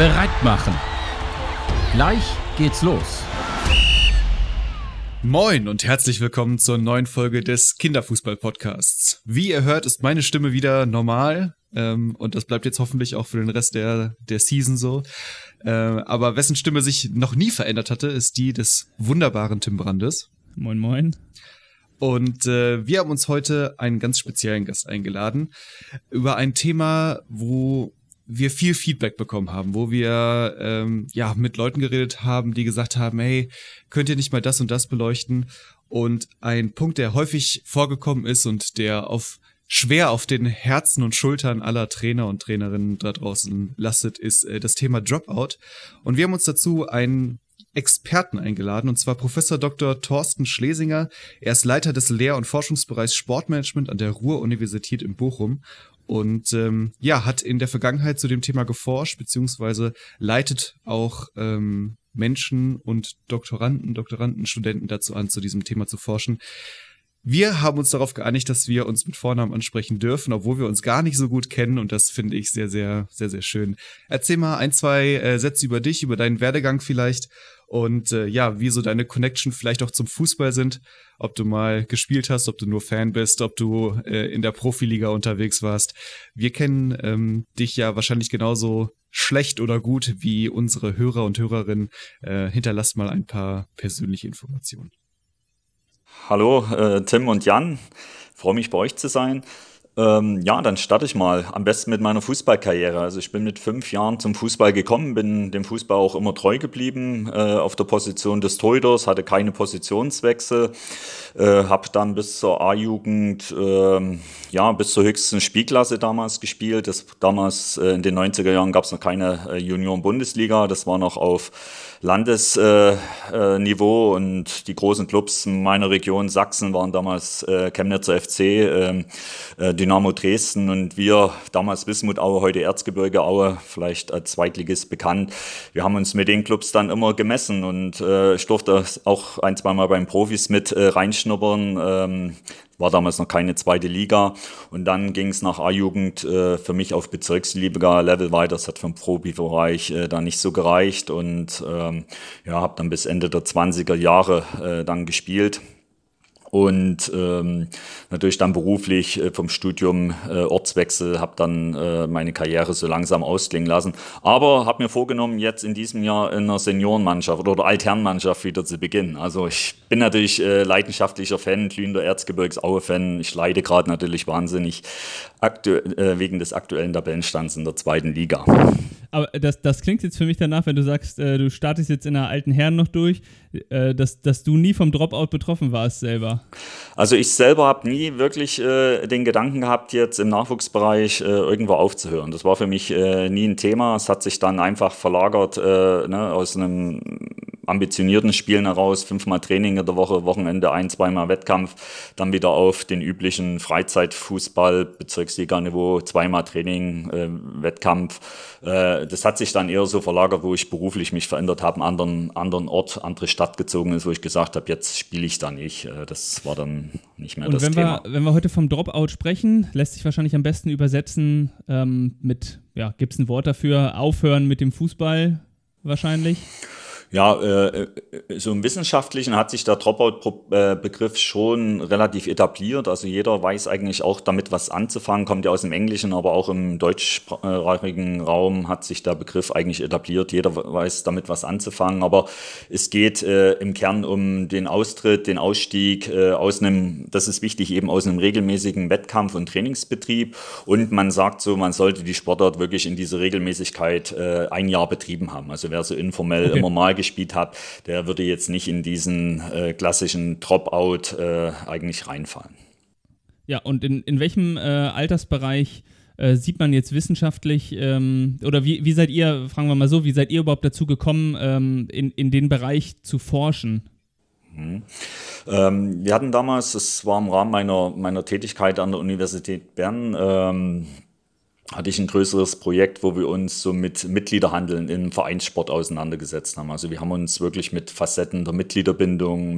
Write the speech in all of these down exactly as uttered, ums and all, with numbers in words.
bereit machen. Gleich geht's los. Moin und herzlich willkommen zur neuen Folge des Kinderfußball-Podcasts. Wie ihr hört, ist meine Stimme wieder normal ähm, und das bleibt jetzt hoffentlich auch für den Rest der, der Season so. Äh, aber wessen Stimme sich noch nie verändert hatte, ist die des wunderbaren Tim Brandes. Moin, moin. Und äh, wir haben uns heute einen ganz speziellen Gast eingeladen über ein Thema, wo wir viel Feedback bekommen haben, wo wir ähm, ja mit Leuten geredet haben, die gesagt haben, hey, könnt ihr nicht mal das und das beleuchten? Und ein Punkt, der häufig vorgekommen ist und der auf schwer auf den Herzen und Schultern aller Trainer und Trainerinnen da draußen lastet, ist äh, das Thema Dropout. Und wir haben uns dazu einen Experten eingeladen, und zwar Professor Doktor Thorsten Schlesinger. Er ist Leiter des Lehr- und Forschungsbereichs Sportmanagement an der Ruhr-Universität in Bochum und ähm, ja, hat in der Vergangenheit zu dem Thema geforscht, beziehungsweise leitet auch ähm, Menschen und Doktoranden, Doktoranden, Studenten dazu an, zu diesem Thema zu forschen. Wir haben uns darauf geeinigt, dass wir uns mit Vornamen ansprechen dürfen, obwohl wir uns gar nicht so gut kennen, und das finde ich sehr, sehr, sehr, sehr schön. Erzähl mal ein, zwei äh, Sätze über dich, über deinen Werdegang vielleicht und äh, ja, wie so deine Connection vielleicht auch zum Fußball sind, ob du mal gespielt hast, ob du nur Fan bist, ob du äh, in der Profiliga unterwegs warst. Wir kennen ähm, dich ja wahrscheinlich genauso schlecht oder gut wie unsere Hörer und Hörerinnen. Äh, hinterlasst mal ein paar persönliche Informationen. Hallo äh, Tim und Jan, freue mich bei euch zu sein. Ähm, ja, dann starte ich mal am besten mit meiner Fußballkarriere. Also ich bin mit fünf Jahren zum Fußball gekommen, bin dem Fußball auch immer treu geblieben, äh, auf der Position des Torhüters, hatte keine Positionswechsel, äh, habe dann bis zur A-Jugend, äh, ja, bis zur höchsten Spielklasse damals gespielt. Das, damals äh, in den neunziger Jahren gab es noch keine äh, Junioren-Bundesliga, das war noch auf Landesniveau äh, äh, und die großen Clubs in meiner Region Sachsen waren damals äh, Chemnitzer F C, äh, äh, Dynamo Dresden und wir, damals Wismut Aue, heute Erzgebirge Aue, vielleicht als Zweitligist bekannt. Wir haben uns mit den Clubs dann immer gemessen und äh, ich durfte auch ein, zwei Mal beim Profis mit äh, reinschnuppern. Ähm, War damals noch keine zweite Liga und dann ging es nach A-Jugend äh, für mich auf Bezirksliga-Level weiter. Das hat für den Profibereich äh, dann nicht so gereicht und ähm, ja, habe dann bis Ende der zwanziger Jahre äh, dann gespielt. Und ähm, natürlich dann beruflich äh, vom Studium äh, Ortswechsel, habe dann äh, meine Karriere so langsam ausklingen lassen. Aber habe mir vorgenommen, jetzt in diesem Jahr in einer Seniorenmannschaft oder Altherrenmannschaft wieder zu beginnen. Also ich bin natürlich äh, leidenschaftlicher Fan, glühender Erzgebirgs-Aue-Fan. Ich leide gerade natürlich wahnsinnig aktu- äh, wegen des aktuellen Tabellenstands in der zweiten Liga. Aber das, das klingt jetzt für mich danach, wenn du sagst, äh, du startest jetzt in der alten Herren noch durch, äh, dass, dass du nie vom Dropout betroffen warst selber. Also ich selber habe nie wirklich äh, den Gedanken gehabt, jetzt im Nachwuchsbereich äh, irgendwo aufzuhören. Das war für mich äh, nie ein Thema. Es hat sich dann einfach verlagert äh, ne, aus einem ambitionierten Spielen heraus, fünfmal Training in der Woche, Wochenende ein-, zweimal Wettkampf, dann wieder auf den üblichen Freizeitfußball, Bezirksliga-Niveau, zweimal Training, äh, Wettkampf. Äh, das hat sich dann eher so verlagert, wo ich beruflich mich verändert habe, einen anderen, anderen Ort, andere Stadt gezogen ist, wo ich gesagt habe, jetzt spiele ich da nicht. Äh, das war dann nicht mehr Und das wenn Thema. Wir, wenn wir heute vom Dropout sprechen, lässt sich wahrscheinlich am besten übersetzen mit, mit ja, gibt es ein Wort dafür, aufhören mit dem Fußball wahrscheinlich? Ja, äh, so im Wissenschaftlichen hat sich der Dropout-Begriff schon relativ etabliert. Also jeder weiß eigentlich auch damit was anzufangen, kommt ja aus dem Englischen, aber auch im deutschsprachigen Raum hat sich der Begriff eigentlich etabliert. Jeder weiß damit was anzufangen, aber es geht äh, im Kern um den Austritt, den Ausstieg äh, aus einem, das ist wichtig, eben aus einem regelmäßigen Wettkampf- und Trainingsbetrieb. Und man sagt so, man sollte die Sportart wirklich in diese Regelmäßigkeit äh, ein Jahr betrieben haben. Also wer so informell okay. immer mal gespielt hat, der würde jetzt nicht in diesen äh, klassischen Dropout äh, eigentlich reinfallen. Ja, und in, in welchem äh, Altersbereich äh, sieht man jetzt wissenschaftlich, ähm, oder wie, wie seid ihr, fragen wir mal so, wie seid ihr überhaupt dazu gekommen, ähm, in, in den Bereich zu forschen? Mhm. Ähm, wir hatten damals, das war im Rahmen meiner, meiner Tätigkeit an der Universität Bern, ähm, hatte ich ein größeres Projekt, wo wir uns so mit Mitgliederhandeln im Vereinssport auseinandergesetzt haben. Also wir haben uns wirklich mit Facetten der Mitgliederbindung,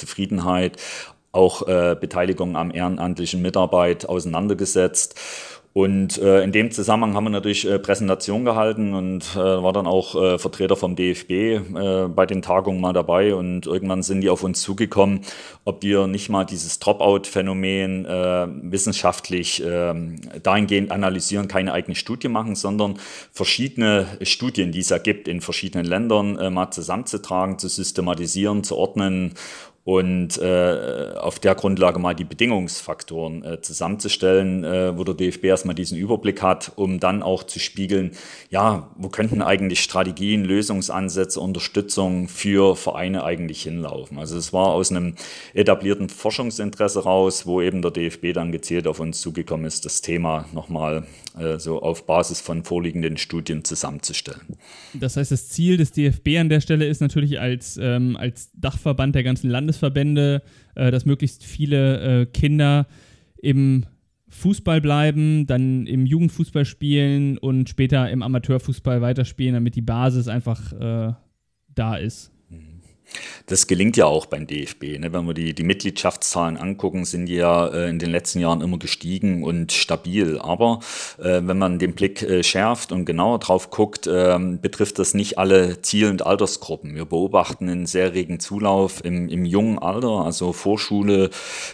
Mitgliederzufriedenheit, auch äh, Beteiligung am ehrenamtlichen Mitarbeit auseinandergesetzt. Und äh, in dem Zusammenhang haben wir natürlich äh, Präsentation gehalten und äh, war dann auch äh, Vertreter vom D F B äh, bei den Tagungen mal dabei. Und irgendwann sind die auf uns zugekommen, ob wir nicht mal dieses Dropout-Phänomen äh, wissenschaftlich äh, dahingehend analysieren, keine eigene Studie machen, sondern verschiedene Studien, die es ja gibt in verschiedenen Ländern, äh, mal zusammenzutragen, zu systematisieren, zu ordnen und äh, auf der Grundlage mal die Bedingungsfaktoren äh, zusammenzustellen, äh, wo der D F B erstmal diesen Überblick hat, um dann auch zu spiegeln, ja, wo könnten eigentlich Strategien, Lösungsansätze, Unterstützung für Vereine eigentlich hinlaufen. Also es war aus einem etablierten Forschungsinteresse raus, wo eben der D F B dann gezielt auf uns zugekommen ist, das Thema nochmal äh, so auf Basis von vorliegenden Studien zusammenzustellen. Das heißt, das Ziel des D F B an der Stelle ist natürlich als, ähm, als Dachverband der ganzen Landesverbände, äh, dass möglichst viele äh, Kinder im Fußball bleiben, dann im Jugendfußball spielen und später im Amateurfußball weiterspielen, damit die Basis einfach äh, da ist. Das gelingt ja auch beim D F B. Ne? Wenn wir die, die Mitgliedschaftszahlen angucken, sind die ja äh, in den letzten Jahren immer gestiegen und stabil. Aber äh, wenn man den Blick äh, schärft und genauer drauf guckt, äh, betrifft das nicht alle Ziel- und Altersgruppen. Wir beobachten einen sehr regen Zulauf im, im jungen Alter, also Vorschule,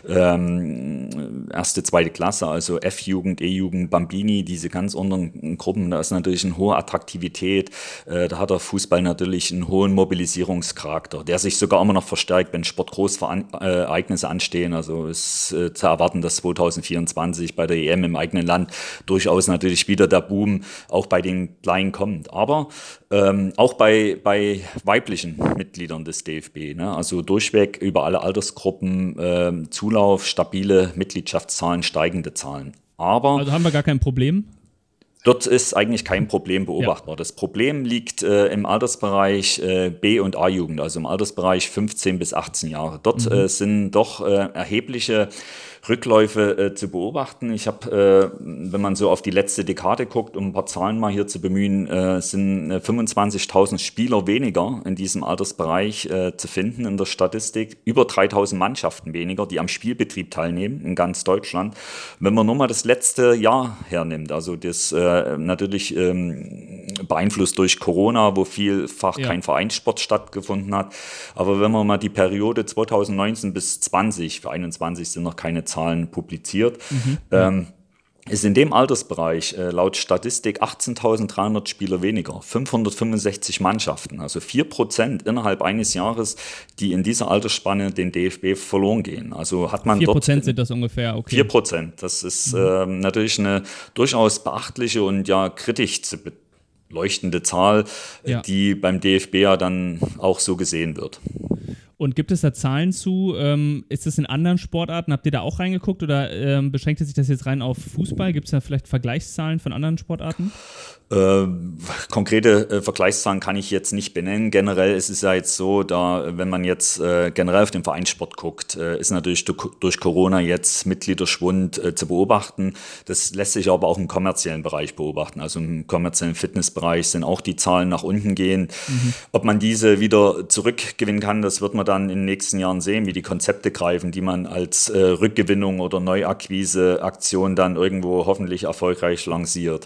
ähm, erste, zweite Klasse, also F-Jugend, E-Jugend, Bambini, diese ganz unteren Gruppen. Da ist natürlich eine hohe Attraktivität. Äh, da hat der Fußball natürlich einen hohen Mobilisierungscharakter, der sich sogar immer noch verstärkt, wenn Sportgroßereignisse anstehen. Also ist äh, zu erwarten, dass zwanzig vierundzwanzig bei der E M im eigenen Land durchaus natürlich wieder der Boom auch bei den Kleinen kommt. Aber ähm, auch bei, bei weiblichen Mitgliedern des D F B, ne? Also durchweg über alle Altersgruppen äh, Zulauf, stabile Mitgliedschaftszahlen, steigende Zahlen. Aber also haben wir gar kein Problem? Dort ist eigentlich kein Problem beobachtbar. Ja. Das Problem liegt äh, im Altersbereich äh, B- und A-Jugend, also im Altersbereich fünfzehn bis achtzehn Jahre. Dort mhm. äh, sind doch äh, erhebliche Rückläufe äh, zu beobachten. Ich habe, äh, wenn man so auf die letzte Dekade guckt, um ein paar Zahlen mal hier zu bemühen, äh, sind äh, fünfundzwanzigtausend Spieler weniger in diesem Altersbereich äh, zu finden in der Statistik. Über dreitausend Mannschaften weniger, die am Spielbetrieb teilnehmen in ganz Deutschland. Wenn man nur mal das letzte Jahr hernimmt, also das äh, natürlich ähm, beeinflusst durch Corona, wo vielfach ja. kein Vereinssport stattgefunden hat. Aber wenn man mal die Periode zweitausendneunzehn bis zwanzig, für einundzwanzig sind noch keine Zahlen publiziert, mhm. ähm, ist in dem Altersbereich äh, laut Statistik achtzehntausenddreihundert Spieler weniger, fünfhundertfünfundsechzig Mannschaften, also vier Prozent innerhalb eines Jahres, die in dieser Altersspanne den D F B verloren gehen. Also hat man vier dort... vier Prozent sind das ungefähr, okay. vier Prozent, das ist mhm. äh, natürlich eine durchaus beachtliche und ja kritisch zu beleuchtende Zahl, ja. die beim D F B ja dann auch so gesehen wird. Und gibt es da Zahlen zu? Ähm, ist das in anderen Sportarten? Habt ihr da auch reingeguckt oder ähm, beschränkt sich das jetzt rein auf Fußball? Gibt es da vielleicht Vergleichszahlen von anderen Sportarten? Äh, konkrete äh, Vergleichszahlen kann ich jetzt nicht benennen. Generell ist es ja jetzt so, da, wenn man jetzt äh, generell auf den Vereinssport guckt, äh, ist natürlich durch, durch Corona jetzt Mitgliederschwund äh, zu beobachten. Das lässt sich aber auch im kommerziellen Bereich beobachten. Also im kommerziellen Fitnessbereich sind auch die Zahlen nach unten gehen. Mhm. Ob man diese wieder zurückgewinnen kann, das wird man dann in den nächsten Jahren sehen, wie die Konzepte greifen, die man als äh, Rückgewinnung oder Neuakquise-Aktion dann irgendwo hoffentlich erfolgreich lanciert.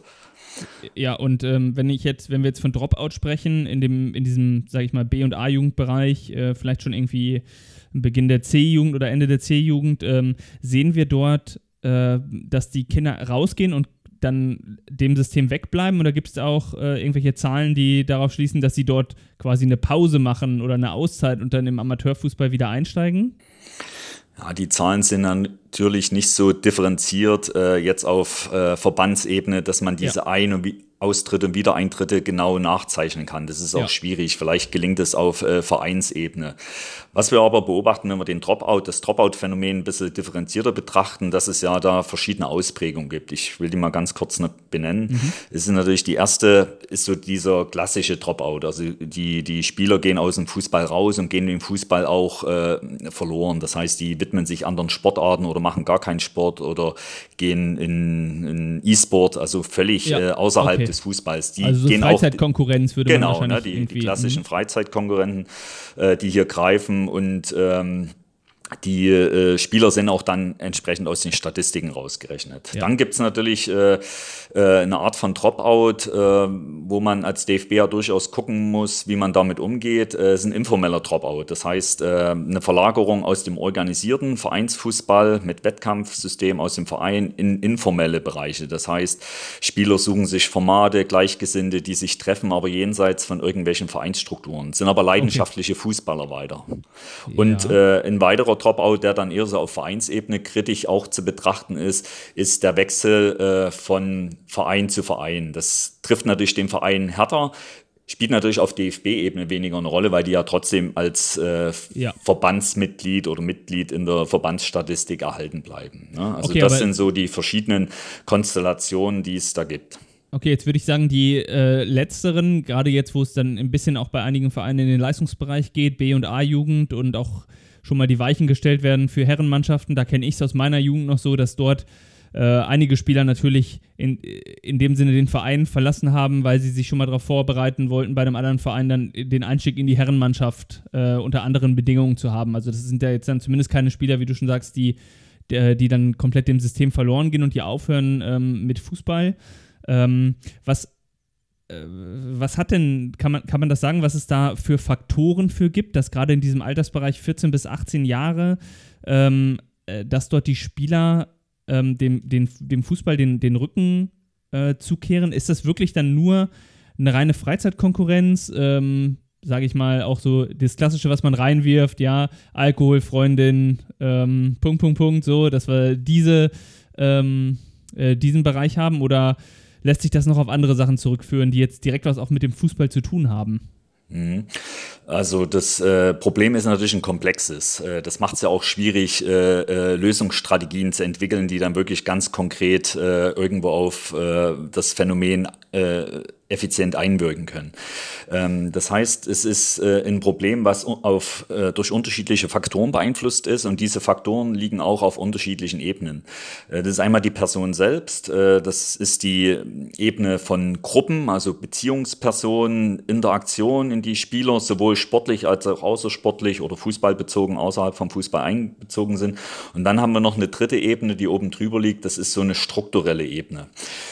Ja, und ähm, wenn ich jetzt, wenn wir jetzt von Dropout sprechen, in dem, in diesem, sage ich mal, B- und A-Jugendbereich, äh, vielleicht schon irgendwie Beginn der C-Jugend oder Ende der C-Jugend, ähm, sehen wir dort, äh, dass die Kinder rausgehen und dann dem System wegbleiben, oder gibt es auch äh, irgendwelche Zahlen, die darauf schließen, dass sie dort quasi eine Pause machen oder eine Auszeit und dann im Amateurfußball wieder einsteigen? Ja, die Zahlen sind natürlich nicht so differenziert äh, jetzt auf äh, Verbandsebene, dass man diese ja. Ein- und Austritte und Wiedereintritte genau nachzeichnen kann. Das ist auch ja. schwierig. Vielleicht gelingt es auf äh, Vereinsebene. Was wir aber beobachten, wenn wir den Dropout, das Dropout-Phänomen ein bisschen differenzierter betrachten, dass es ja da verschiedene Ausprägungen gibt. Ich will die mal ganz kurz noch benennen. Mhm. Es ist natürlich die erste, ist so dieser klassische Dropout. Also die, die Spieler gehen aus dem Fußball raus und gehen im Fußball auch äh, verloren. Das heißt, die widmen sich anderen Sportarten oder machen gar keinen Sport oder gehen in, in E-Sport, also völlig ja. äh, außerhalb okay. des Fußballs. Die also so gehen Freizeitkonkurrenz würde genau, man wahrscheinlich ne, die, irgendwie... die klassischen Freizeitkonkurrenten, äh, die hier greifen und ähm, Die äh, Spieler sind auch dann entsprechend aus den Statistiken rausgerechnet. Ja. Dann gibt es natürlich äh, äh, eine Art von Dropout, äh, wo man als D F B ja durchaus gucken muss, wie man damit umgeht. Es äh, ist ein informeller Dropout. Das heißt, äh, eine Verlagerung aus dem organisierten Vereinsfußball mit Wettkampfsystem aus dem Verein in informelle Bereiche. Das heißt, Spieler suchen sich Formate, Gleichgesinnte, die sich treffen, aber jenseits von irgendwelchen Vereinsstrukturen, sind aber leidenschaftliche okay. Fußballer weiter. Und ja. äh, ein weiterer Dropout, der dann eher so auf Vereinsebene kritisch auch zu betrachten ist, ist der Wechsel äh, von Verein zu Verein. Das trifft natürlich den Verein härter, spielt natürlich auf D F B-Ebene weniger eine Rolle, weil die ja trotzdem als äh, ja. Verbandsmitglied oder Mitglied in der Verbandsstatistik erhalten bleiben. Ne? Also okay, das sind so die verschiedenen Konstellationen, die es da gibt. Okay, jetzt würde ich sagen, die äh, letzteren, gerade jetzt, wo es dann ein bisschen auch bei einigen Vereinen in den Leistungsbereich geht, B- und A-Jugend und auch schon mal die Weichen gestellt werden für Herrenmannschaften. Da kenne ich es aus meiner Jugend noch so, dass dort äh, einige Spieler natürlich in, in dem Sinne den Verein verlassen haben, weil sie sich schon mal darauf vorbereiten wollten, bei einem anderen Verein dann den Einstieg in die Herrenmannschaft äh, unter anderen Bedingungen zu haben. Also das sind ja jetzt dann zumindest keine Spieler, wie du schon sagst, die, die, die dann komplett dem System verloren gehen und die aufhören ähm, mit Fußball. Ähm, was Was hat denn, kann man, kann man das sagen, was es da für Faktoren für gibt, dass gerade in diesem Altersbereich vierzehn bis achtzehn Jahre, ähm, dass dort die Spieler ähm, dem, dem, dem Fußball den, den Rücken äh, zukehren? Ist das wirklich dann nur eine reine Freizeitkonkurrenz? Ähm, sage ich mal, auch so das Klassische, was man reinwirft, ja, Alkohol, Freundin, ähm, Punkt, Punkt, Punkt, so, dass wir diese, ähm, äh, diesen Bereich haben, oder lässt sich das noch auf andere Sachen zurückführen, die jetzt direkt was auch mit dem Fußball zu tun haben? Also das äh, Problem ist natürlich ein komplexes. Äh, das macht es ja auch schwierig, äh, äh, Lösungsstrategien zu entwickeln, die dann wirklich ganz konkret äh, irgendwo auf äh, das Phänomen äh, effizient einwirken können. Ähm, das heißt, es ist äh, ein Problem, was auf, äh, durch unterschiedliche Faktoren beeinflusst ist, und diese Faktoren liegen auch auf unterschiedlichen Ebenen. Äh, das ist einmal die Person selbst, äh, das ist die Ebene von Gruppen, also Beziehungspersonen, Interaktion, in die Spieler sowohl sportlich als auch außersportlich oder fußballbezogen außerhalb vom Fußball einbezogen sind. Und dann haben wir noch eine dritte Ebene, die oben drüber liegt, das ist so eine strukturelle Ebene.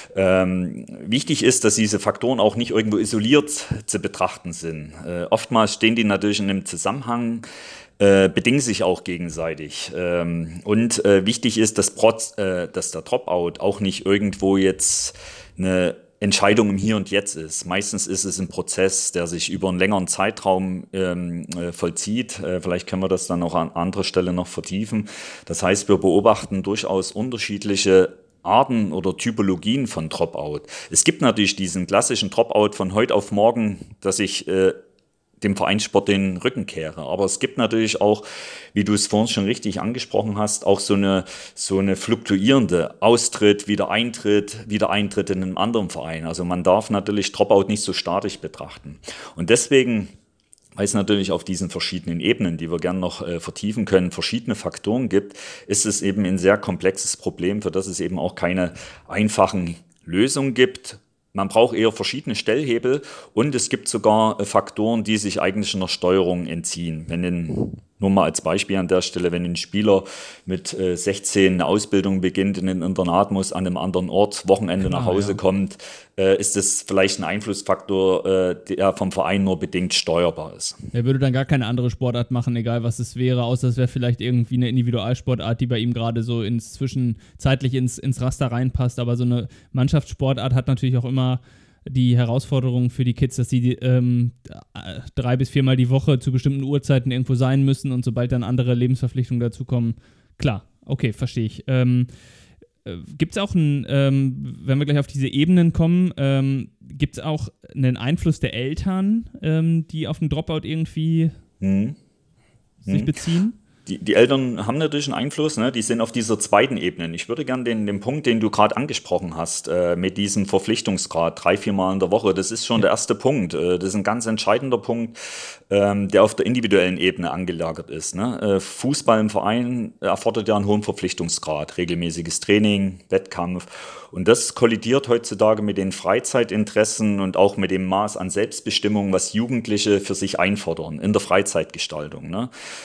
Ähm, wichtig ist, dass diese Faktoren auch nicht irgendwo isoliert zu betrachten sind. Äh, oftmals stehen die natürlich in einem Zusammenhang, äh, bedingen sich auch gegenseitig. Ähm, und äh, wichtig ist, dass, Protz, äh, dass der Dropout auch nicht irgendwo jetzt eine Entscheidung im Hier und Jetzt ist. Meistens ist es ein Prozess, der sich über einen längeren Zeitraum ähm, äh, vollzieht. Äh, vielleicht können wir das dann auch an anderer Stelle noch vertiefen. Das heißt, wir beobachten durchaus unterschiedliche Arten oder Typologien von Dropout. Es gibt natürlich diesen klassischen Dropout von heute auf morgen, dass ich äh, dem Vereinssport den Rücken kehre. Aber es gibt natürlich auch, wie du es vorhin schon richtig angesprochen hast, auch so eine, so eine fluktuierende Austritt, Wiedereintritt, Wiedereintritt in einem anderen Verein. Also man darf natürlich Dropout nicht so statisch betrachten. Und deswegen, weil es natürlich auf diesen verschiedenen Ebenen, die wir gerne noch äh, vertiefen können, verschiedene Faktoren gibt, ist es eben ein sehr komplexes Problem, für das es eben auch keine einfachen Lösungen gibt. Man braucht eher verschiedene Stellhebel, und es gibt sogar äh, Faktoren, die sich eigentlich einer Steuerung entziehen. Wenn ein, nur mal als Beispiel an der Stelle, wenn ein Spieler mit äh, sechzehn eine Ausbildung beginnt, in ein Internat muss, an einem anderen Ort, Wochenende Klar, nach Hause ja. kommt, äh, ist das vielleicht ein Einflussfaktor, äh, der vom Verein nur bedingt steuerbar ist. Er würde dann gar keine andere Sportart machen, egal was es wäre, außer es wäre vielleicht irgendwie eine Individualsportart, die bei ihm gerade so ins zwischenzeitlich ins, ins Raster reinpasst. Aber so eine Mannschaftssportart hat natürlich auch immer die Herausforderung für die Kids, dass sie ähm, drei bis viermal die Woche zu bestimmten Uhrzeiten irgendwo sein müssen, und sobald dann andere Lebensverpflichtungen dazukommen, klar, okay, verstehe ich. Ähm, äh, gibt es auch einen, ähm, wenn wir gleich auf diese Ebenen kommen, ähm, gibt es auch einen Einfluss der Eltern, ähm, die auf den Dropout irgendwie hm. sich hm. beziehen? Die, die Eltern haben natürlich einen Einfluss, ne? Die sind auf dieser zweiten Ebene. Ich würde gerne den, den Punkt, den du gerade angesprochen hast, äh, mit diesem Verpflichtungsgrad, drei, vier Mal in der Woche, das ist schon ja. der erste Punkt. Äh, das ist ein ganz entscheidender Punkt, ähm, der auf der individuellen Ebene angelagert ist. Ne? Äh, Fußball im Verein erfordert ja einen hohen Verpflichtungsgrad, regelmäßiges Training, Wettkampf. Und das kollidiert heutzutage mit den Freizeitinteressen und auch mit dem Maß an Selbstbestimmung, was Jugendliche für sich einfordern in der Freizeitgestaltung. Ne?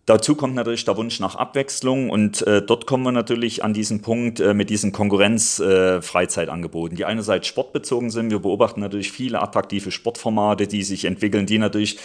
Dazu kommt natürlich der Wunsch nach Abwechslung und äh, dort kommen wir natürlich an diesen Punkt äh, mit diesen Konkurrenz-Freizeitangeboten, äh, die einerseits sportbezogen sind. Wir beobachten natürlich viele attraktive Sportformate, die sich entwickeln, die natürlich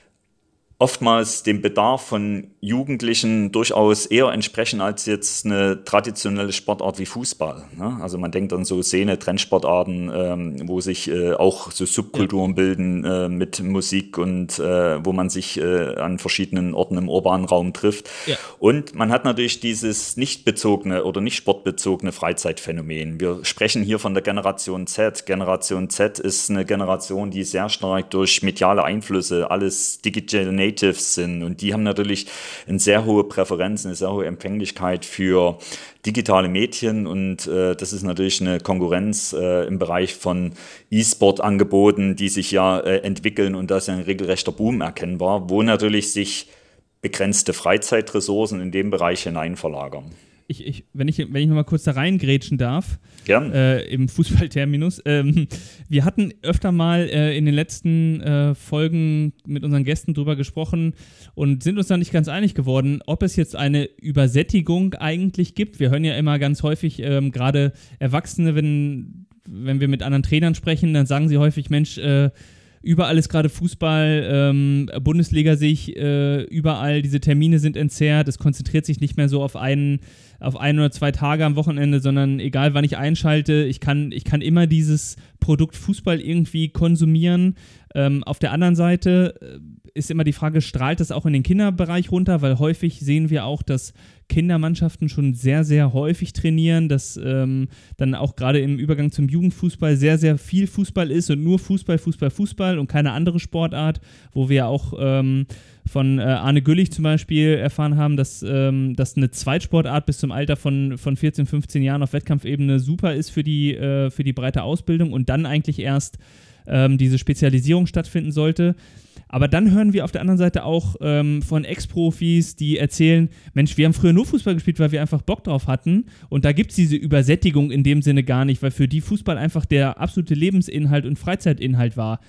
oftmals dem Bedarf von Jugendlichen durchaus eher entsprechen als jetzt eine traditionelle Sportart wie Fußball. Ne? Also man denkt an so Szene, Trendsportarten, ähm, wo sich äh, auch so Subkulturen ja. bilden äh, mit Musik und äh, wo man sich äh, an verschiedenen Orten im urbanen Raum trifft. Ja. Und man hat natürlich dieses nicht bezogene oder nicht sportbezogene Freizeitphänomen. Wir sprechen hier von der Generation Z. Generation Z ist eine Generation, die sehr stark durch mediale Einflüsse, alles digital Natives sind und die haben natürlich eine sehr hohe Präferenz, eine sehr hohe Empfänglichkeit für digitale Medien und äh, das ist natürlich eine Konkurrenz äh, im Bereich von E-Sport-Angeboten, die sich ja äh, entwickeln und da ist ein regelrechter Boom erkennbar, wo natürlich sich begrenzte Freizeitressourcen in dem Bereich hinein verlagern. Ich, ich, wenn ich, wenn ich noch mal kurz da reingrätschen darf, äh, im Fußballterminus. Ähm, wir hatten öfter mal äh, in den letzten äh, Folgen mit unseren Gästen drüber gesprochen und sind uns da nicht ganz einig geworden, ob es jetzt eine Übersättigung eigentlich gibt. Wir hören ja immer ganz häufig, ähm, gerade Erwachsene, wenn, wenn wir mit anderen Trainern sprechen, dann sagen sie häufig, Mensch, äh, überall ist gerade Fußball, ähm, Bundesliga sehe ich äh, überall, diese Termine sind entzerrt, es konzentriert sich nicht mehr so auf einen, auf ein oder zwei Tage am Wochenende, sondern egal wann ich einschalte, ich kann, ich kann immer dieses Produkt Fußball irgendwie konsumieren. Ähm, auf der anderen Seite ist immer die Frage, strahlt das auch in den Kinderbereich runter, weil häufig sehen wir auch, dass Kindermannschaften schon sehr, sehr häufig trainieren, dass ähm, dann auch gerade im Übergang zum Jugendfußball sehr, sehr viel Fußball ist und nur Fußball, Fußball, Fußball und keine andere Sportart, wo wir auch ähm, von äh, Arne Güllich zum Beispiel erfahren haben, dass, ähm, dass eine Zweitsportart bis zum Alter von, von vierzehn, fünfzehn Jahren auf Wettkampfebene super ist für die, äh, für die breite Ausbildung und dann eigentlich erst ähm, diese Spezialisierung stattfinden sollte. Aber dann hören wir auf der anderen Seite auch ähm, von Ex-Profis, die erzählen, Mensch, wir haben früher nur Fußball gespielt, weil wir einfach Bock drauf hatten und da gibt es diese Übersättigung in dem Sinne gar nicht, weil für die Fußball einfach der absolute Lebensinhalt und Freizeitinhalt war.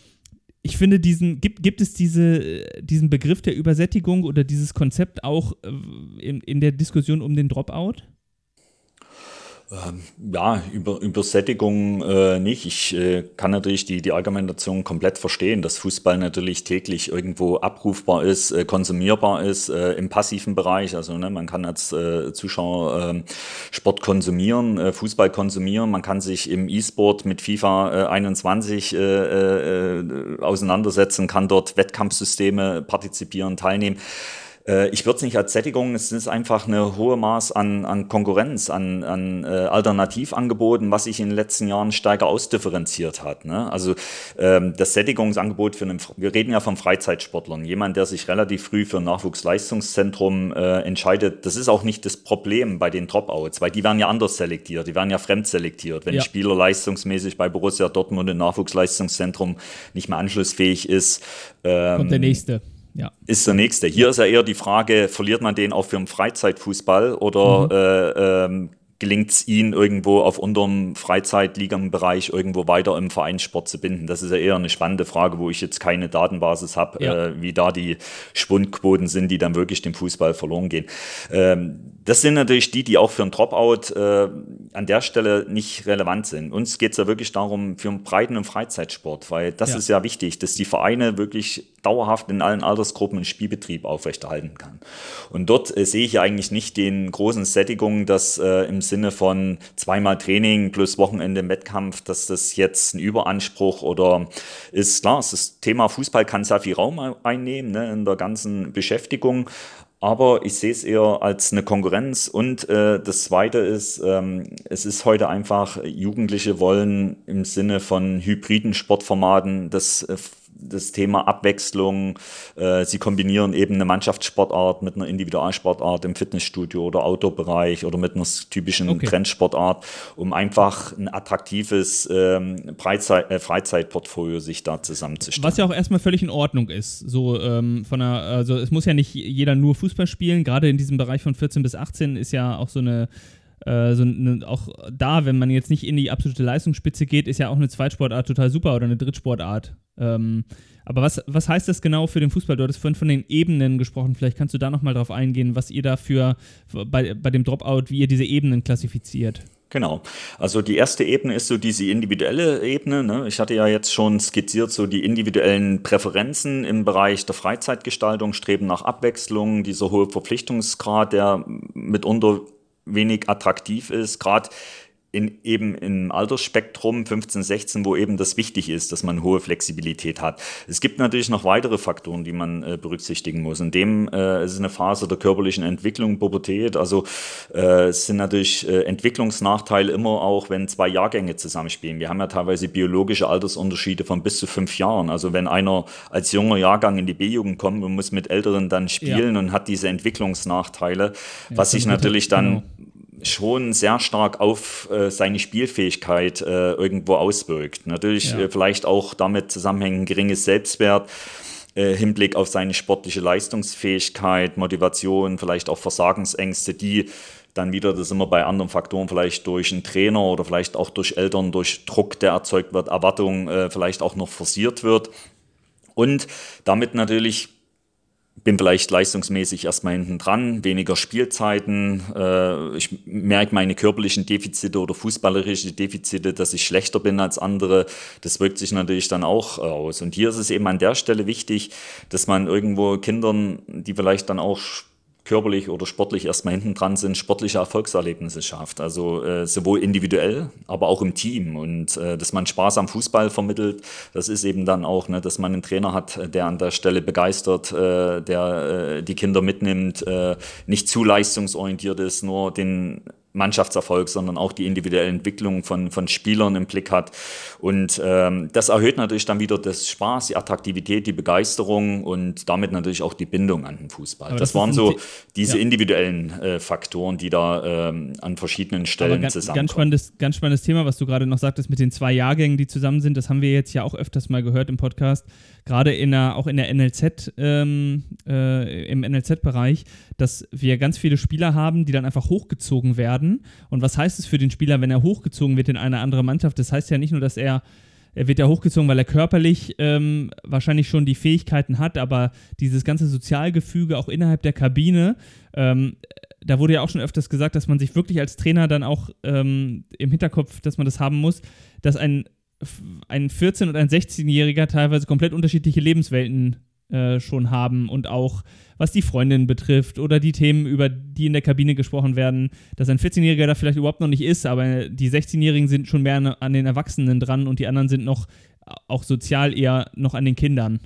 Ich finde, diesen, gibt, gibt es diese, diesen Begriff der Übersättigung oder dieses Konzept auch in, in der Diskussion um den Dropout? Ja, über Übersättigung äh, nicht. Ich äh, kann natürlich die, die Argumentation komplett verstehen, dass Fußball natürlich täglich irgendwo abrufbar ist, äh, konsumierbar ist, äh, im passiven Bereich. Also ne, man kann als äh, Zuschauer äh, Sport konsumieren, äh, Fußball konsumieren. Man kann sich im E-Sport mit FIFA äh, einundzwanzig äh, äh, auseinandersetzen, kann dort Wettkampfsysteme partizipieren, teilnehmen. Ich würde es nicht als Sättigung, es ist einfach eine hohe Maß an, an Konkurrenz, an, an äh, Alternativangeboten, was sich in den letzten Jahren stärker ausdifferenziert hat. Ne? Also ähm, das Sättigungsangebot für einen, wir reden ja von Freizeitsportlern, jemand, der sich relativ früh für ein Nachwuchsleistungszentrum äh, entscheidet, das ist auch nicht das Problem bei den Dropouts, weil die werden ja anders selektiert, die werden ja fremdselektiert. Wenn ja. ein Spieler leistungsmäßig bei Borussia Dortmund im Nachwuchsleistungszentrum nicht mehr anschlussfähig ist, ähm, kommt der Nächste. Ja. Ist der nächste. Hier ist ja eher die Frage, verliert man den auch für den Freizeitfußball oder mhm. äh, ähm, gelingt es ihnen irgendwo auf unterem Freizeitligenbereich irgendwo weiter im Vereinssport zu binden? Das ist ja eher eine spannende Frage, wo ich jetzt keine Datenbasis habe, ja. äh, wie da die Schwundquoten sind, die dann wirklich dem Fußball verloren gehen. Ähm, das sind natürlich die, die auch für einen Dropout äh, an der Stelle nicht relevant sind. Uns geht es ja wirklich darum, für einen breiten und Freizeitsport, weil das ja. ist ja wichtig, dass die Vereine wirklich dauerhaft in allen Altersgruppen einen Spielbetrieb aufrechterhalten kann. Und dort äh, sehe ich ja eigentlich nicht den großen Sättigungen, dass äh, im Sinne von zweimal Training plus Wochenende im Wettkampf, dass das jetzt ein Überanspruch oder ist. Klar, das Thema Fußball kann sehr viel Raum einnehmen, ne, in der ganzen Beschäftigung. Aber ich sehe es eher als eine Konkurrenz und äh, das Zweite ist, ähm, es ist heute einfach, Jugendliche wollen im Sinne von hybriden Sportformaten das äh, das Thema Abwechslung, äh, sie kombinieren eben eine Mannschaftssportart mit einer Individualsportart im Fitnessstudio oder Outdoor-Bereich oder mit einer typischen okay. Trendsportart, um einfach ein attraktives ähm, Freizeit, äh, Freizeitportfolio sich da zusammenzustellen. Was ja auch erstmal völlig in Ordnung ist. So, ähm, von einer, also es muss ja nicht jeder nur Fußball spielen, gerade in diesem Bereich von vierzehn bis achtzehn ist ja auch so eine äh, so eine, auch da, wenn man jetzt nicht in die absolute Leistungsspitze geht, ist ja auch eine Zweitsportart total super oder eine Drittsportart. Ähm, aber was, was heißt das genau für den Fußball? Du hattest vorhin von den Ebenen gesprochen, vielleicht kannst du da nochmal drauf eingehen, was ihr dafür bei, bei dem Dropout, wie ihr diese Ebenen klassifiziert. Genau. Also die erste Ebene ist so diese individuelle Ebene. Ne? Ich hatte ja jetzt schon skizziert, so die individuellen Präferenzen im Bereich der Freizeitgestaltung, Streben nach Abwechslung, dieser hohe Verpflichtungsgrad, der mitunter wenig attraktiv ist, gerade in, eben im Altersspektrum fünfzehn, sechzehn, wo eben das wichtig ist, dass man hohe Flexibilität hat. Es gibt natürlich noch weitere Faktoren, die man äh, berücksichtigen muss. In dem äh, es ist eine Phase der körperlichen Entwicklung, Pubertät. Also äh, es sind natürlich äh, Entwicklungsnachteile immer auch, wenn zwei Jahrgänge zusammenspielen. Wir haben ja teilweise biologische Altersunterschiede von bis zu fünf Jahren. Also wenn einer als junger Jahrgang in die B-Jugend kommt und muss mit Älteren dann spielen, ja, und hat diese Entwicklungsnachteile, ja, was sich natürlich dann genau. schon sehr stark auf äh, seine Spielfähigkeit äh, irgendwo auswirkt. Natürlich ja. äh, vielleicht auch damit zusammenhängen geringes Selbstwert, äh, Hinblick auf seine sportliche Leistungsfähigkeit, Motivation, vielleicht auch Versagensängste, die dann wieder, das sind wir bei anderen Faktoren, vielleicht durch einen Trainer oder vielleicht auch durch Eltern, durch Druck, der erzeugt wird, Erwartung äh, vielleicht auch noch forciert wird. Und damit natürlich bin vielleicht leistungsmäßig erstmal hinten dran, weniger Spielzeiten, äh, ich merke meine körperlichen Defizite oder fußballerische Defizite, dass ich schlechter bin als andere, das wirkt sich natürlich dann auch aus. Und hier ist es eben an der Stelle wichtig, dass man irgendwo Kindern, die vielleicht dann auch körperlich oder sportlich erstmal hinten dran sind, sportliche Erfolgserlebnisse schafft. Also äh, sowohl individuell, aber auch im Team. Und äh, dass man Spaß am Fußball vermittelt, das ist eben dann auch, ne, dass man einen Trainer hat, der an der Stelle begeistert, äh, der äh, die Kinder mitnimmt, äh, nicht zu leistungsorientiert ist, nur den Mannschaftserfolg, sondern auch die individuelle Entwicklung von, von Spielern im Blick hat. Und ähm, das erhöht natürlich dann wieder das Spaß, die Attraktivität, die Begeisterung und damit natürlich auch die Bindung an den Fußball. Das, das waren so The- diese ja. individuellen äh, Faktoren, die da ähm, an verschiedenen Stellen ganz, zusammenkommen. Ganz spannendes, ganz spannendes Thema, was du gerade noch sagtest mit den zwei Jahrgängen, die zusammen sind. Das haben wir jetzt ja auch öfters mal gehört im Podcast. Gerade in der, auch in der N L Z, ähm, äh, im N L Z-Bereich, dass wir ganz viele Spieler haben, die dann einfach hochgezogen werden. Und was heißt es für den Spieler, wenn er hochgezogen wird in eine andere Mannschaft? Das heißt ja nicht nur, dass er, er wird ja hochgezogen, weil er körperlich ähm, wahrscheinlich schon die Fähigkeiten hat, aber dieses ganze Sozialgefüge auch innerhalb der Kabine, ähm, da wurde ja auch schon öfters gesagt, dass man sich wirklich als Trainer dann auch ähm, im Hinterkopf, dass man das haben muss, dass ein ein vierzehn- und ein sechzehnjähriger teilweise komplett unterschiedliche Lebenswelten äh, schon haben und auch was die Freundin betrifft oder die Themen, über die in der Kabine gesprochen werden, dass ein vierzehnjähriger da vielleicht überhaupt noch nicht ist, aber die sechzehnjährigen sind schon mehr an den Erwachsenen dran und die anderen sind noch auch sozial eher noch an den Kindern.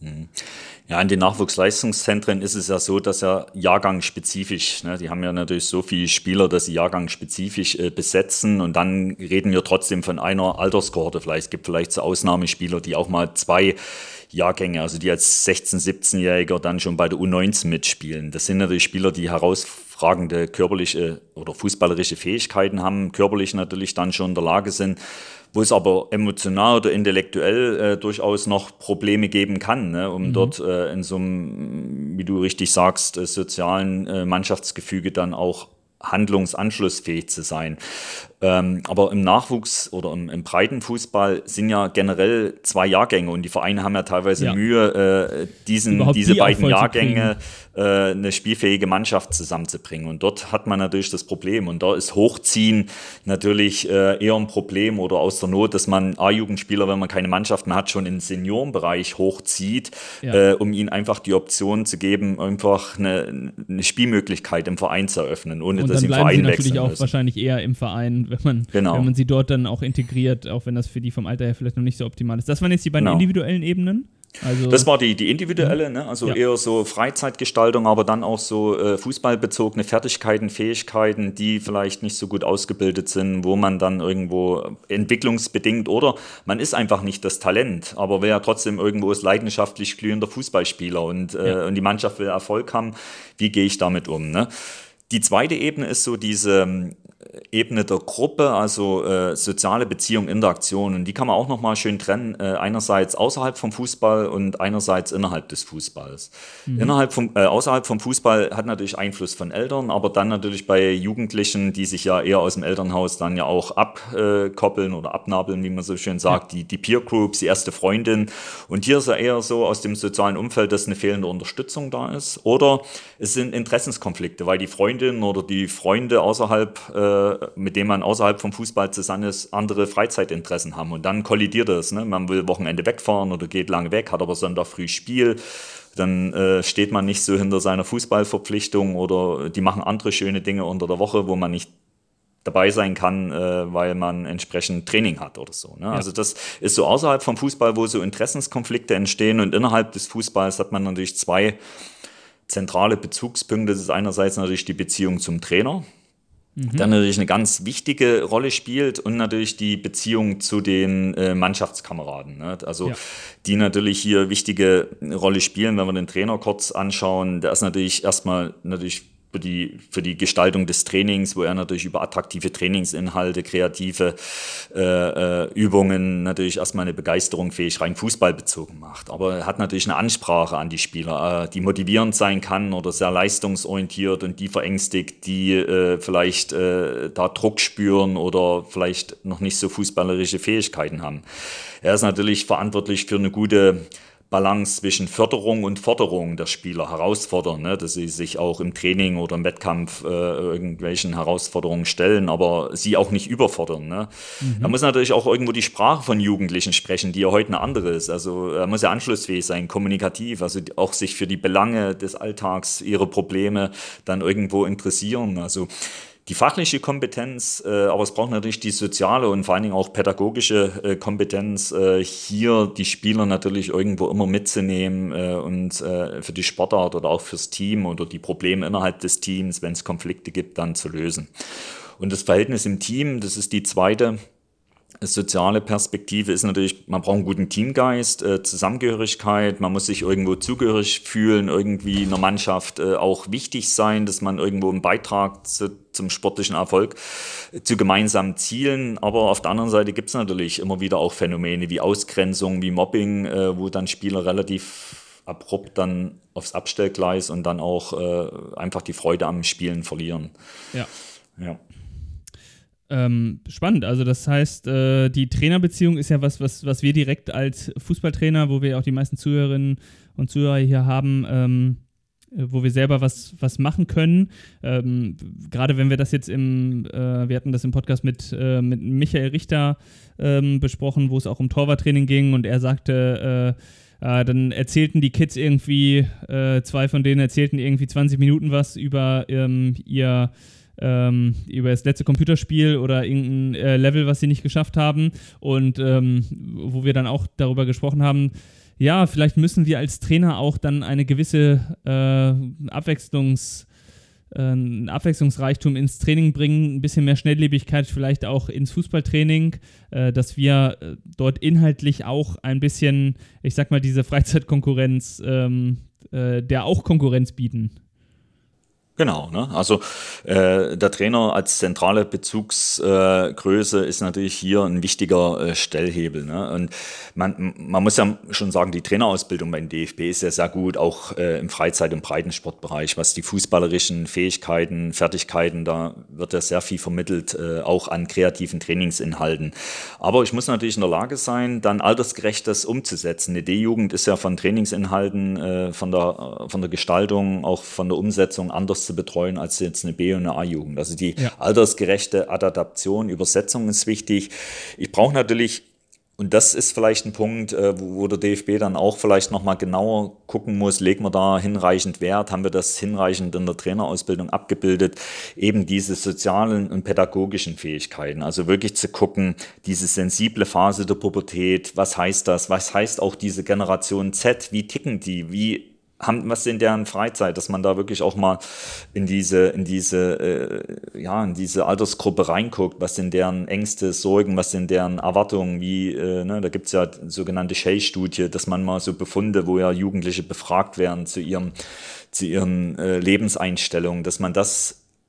Ja, in den Nachwuchsleistungszentren ist es ja so, dass ja jahrgangsspezifisch, ne, die haben ja natürlich so viele Spieler, dass sie jahrgangsspezifisch äh, besetzen und dann reden wir trotzdem von einer Alterskohorte. Vielleicht es gibt vielleicht so Ausnahmespieler, die auch mal zwei Jahrgänge, also die als sechzehn-, siebzehnjähriger dann schon bei der U neunzehn mitspielen. Das sind natürlich Spieler, die herausragende körperliche oder fußballerische Fähigkeiten haben, körperlich natürlich dann schon in der Lage sind, wo es aber emotional oder intellektuell äh, durchaus noch Probleme geben kann, ne, um mhm. dort äh, in so einem, wie du richtig sagst, äh, sozialen äh, Mannschaftsgefüge dann auch handlungsanschlussfähig zu sein. Ähm, aber im Nachwuchs oder im, im Breitenfußball sind ja generell zwei Jahrgänge und die Vereine haben ja teilweise ja. Mühe, äh, diesen, diese die beiden Jahrgänge äh, eine spielfähige Mannschaft zusammenzubringen. Und dort hat man natürlich das Problem. Und da ist Hochziehen natürlich äh, eher ein Problem oder aus der Not, dass man A-Jugendspieler, wenn man keine Mannschaften hat, schon im Seniorenbereich hochzieht, ja. äh, um ihnen einfach die Option zu geben, einfach eine, eine Spielmöglichkeit im Verein zu eröffnen, ohne dass sie im Verein wechseln müssen. Und dann bleiben sie natürlich auch müssen. Wahrscheinlich eher im Verein, wenn man, genau. wenn man sie dort dann auch integriert, auch wenn das für die vom Alter her vielleicht noch nicht so optimal ist. Das waren jetzt die beiden genau. individuellen Ebenen? Also das war die, die individuelle, ne? Also ja. eher so Freizeitgestaltung, aber dann auch so äh, fußballbezogene Fertigkeiten, Fähigkeiten, die vielleicht nicht so gut ausgebildet sind, wo man dann irgendwo entwicklungsbedingt oder man ist einfach nicht das Talent, aber wer ja trotzdem irgendwo ist leidenschaftlich glühender Fußballspieler und, äh, ja. und die Mannschaft will Erfolg haben, wie gehe ich damit um, ne? Die zweite Ebene ist so diese Ebene der Gruppe, also äh, soziale Beziehung, Interaktion. Und die kann man auch nochmal schön trennen. Äh, einerseits außerhalb vom Fußball und einerseits innerhalb des Fußballs. Mhm. Innerhalb vom, äh, außerhalb vom Fußball hat natürlich Einfluss von Eltern, aber dann natürlich bei Jugendlichen, die sich ja eher aus dem Elternhaus dann ja auch abkoppeln äh, oder abnabeln, wie man so schön sagt, ja. die, die Peer Groups, die erste Freundin. Und hier ist ja eher so aus dem sozialen Umfeld, dass eine fehlende Unterstützung da ist. Oder es sind Interessenskonflikte, weil die Freundin oder die Freunde außerhalb äh, mit dem man außerhalb vom Fußball zusammen ist, andere Freizeitinteressen haben. Und dann kollidiert es. Ne? Man will Wochenende wegfahren oder geht lange weg, hat aber Sonntag früh Spiel. Dann äh, steht man nicht so hinter seiner Fußballverpflichtung oder die machen andere schöne Dinge unter der Woche, wo man nicht dabei sein kann, äh, weil man entsprechend Training hat oder so. Ne? Ja. Also das ist so außerhalb vom Fußball, wo so Interessenskonflikte entstehen. Und innerhalb des Fußballs hat man natürlich zwei zentrale Bezugspunkte. Das ist einerseits natürlich die Beziehung zum Trainer, Mhm. dann natürlich eine ganz wichtige Rolle spielt und natürlich die Beziehung zu den äh, Mannschaftskameraden. Ne? Also ja. die natürlich hier wichtige Rolle spielen, wenn wir den Trainer kurz anschauen. Der ist natürlich erstmal natürlich für die, für die Gestaltung des Trainings, wo er natürlich über attraktive Trainingsinhalte, kreative äh, äh, Übungen natürlich erstmal eine Begeisterung fähig rein fußballbezogen macht. Aber er hat natürlich eine Ansprache an die Spieler, äh, die motivierend sein kann oder sehr leistungsorientiert und die verängstigt, die äh, vielleicht äh, da Druck spüren oder vielleicht noch nicht so fußballerische Fähigkeiten haben. Er ist natürlich verantwortlich für eine gute Balance zwischen Förderung und Forderung der Spieler, herausfordern, ne? Dass sie sich auch im Training oder im Wettkampf äh, irgendwelchen Herausforderungen stellen, aber sie auch nicht überfordern. Ne? Mhm. Er muss natürlich auch irgendwo die Sprache von Jugendlichen sprechen, die ja heute eine andere ist. Also er muss ja anschlussfähig sein, kommunikativ, also auch sich für die Belange des Alltags, ihre Probleme dann irgendwo interessieren. Also die fachliche Kompetenz, äh, aber es braucht natürlich die soziale und vor allen Dingen auch pädagogische äh, Kompetenz, äh, hier die Spieler natürlich irgendwo immer mitzunehmen äh, und äh, für die Sportart oder auch fürs Team oder die Probleme innerhalb des Teams, wenn es Konflikte gibt, dann zu lösen. Und das Verhältnis im Team, das ist die zweite soziale Perspektive, ist natürlich, man braucht einen guten Teamgeist, äh, Zusammengehörigkeit, man muss sich irgendwo zugehörig fühlen, irgendwie in der Mannschaft äh, auch wichtig sein, dass man irgendwo einen Beitrag zu, zum sportlichen Erfolg, äh, zu gemeinsamen Zielen, aber auf der anderen Seite gibt es natürlich immer wieder auch Phänomene wie Ausgrenzung, wie Mobbing, äh, wo dann Spieler relativ abrupt dann aufs Abstellgleis und dann auch äh, einfach die Freude am Spielen verlieren. Ja. Ja. Ähm, spannend, also das heißt, äh, die Trainerbeziehung ist ja was, was, was wir direkt als Fußballtrainer, wo wir auch die meisten Zuhörerinnen und Zuhörer hier haben, ähm, wo wir selber was, was machen können. Ähm, gerade wenn wir das jetzt im, äh, wir hatten das im Podcast mit, äh, mit Michael Richter ähm, besprochen, wo es auch um Torwarttraining ging und er sagte, äh, äh, dann erzählten die Kids irgendwie, äh, zwei von denen erzählten irgendwie zwanzig Minuten was über ähm, ihr Ähm, über das letzte Computerspiel oder irgendein äh, Level, was sie nicht geschafft haben und ähm, wo wir dann auch darüber gesprochen haben, ja, vielleicht müssen wir als Trainer auch dann eine gewisse äh, Abwechslungs, äh, Abwechslungsreichtum ins Training bringen, ein bisschen mehr Schnelllebigkeit vielleicht auch ins Fußballtraining, äh, dass wir äh, dort inhaltlich auch ein bisschen, ich sag mal, diese Freizeitkonkurrenz, ähm, äh, der auch Konkurrenz bieten. Genau, ne? Also äh, der Trainer als zentrale Bezugsgröße äh, ist natürlich hier ein wichtiger äh, Stellhebel. Ne? Und man, man muss ja schon sagen, die Trainerausbildung beim D F B ist ja sehr gut, auch äh, im Freizeit- und Breitensportbereich, was die fußballerischen Fähigkeiten, Fertigkeiten, da wird ja sehr viel vermittelt, äh, auch an kreativen Trainingsinhalten. Aber ich muss natürlich in der Lage sein, dann altersgerecht das umzusetzen. Eine D-Jugend ist ja von Trainingsinhalten, äh, von der, von der Gestaltung, auch von der Umsetzung anders zu betreuen als jetzt eine B- und eine A-Jugend. Also die ja. altersgerechte Adaptation, Übersetzung ist wichtig. Ich brauche natürlich, und das ist vielleicht ein Punkt, wo, wo der D F B dann auch vielleicht nochmal genauer gucken muss, legen wir da hinreichend Wert, haben wir das hinreichend in der Trainerausbildung abgebildet, eben diese sozialen und pädagogischen Fähigkeiten, also wirklich zu gucken, diese sensible Phase der Pubertät, was heißt das, was heißt auch diese Generation Z, wie ticken die, wie haben was in deren Freizeit, dass man da wirklich auch mal in diese in diese äh, ja in diese Altersgruppe reinguckt, was sind deren Ängste, Sorgen, was sind deren Erwartungen, wie äh, ne, da gibt's ja sogenannte Shea-Studie, dass man mal so Befunde, wo ja Jugendliche befragt werden zu ihrem zu ihren äh, Lebenseinstellungen, dass man das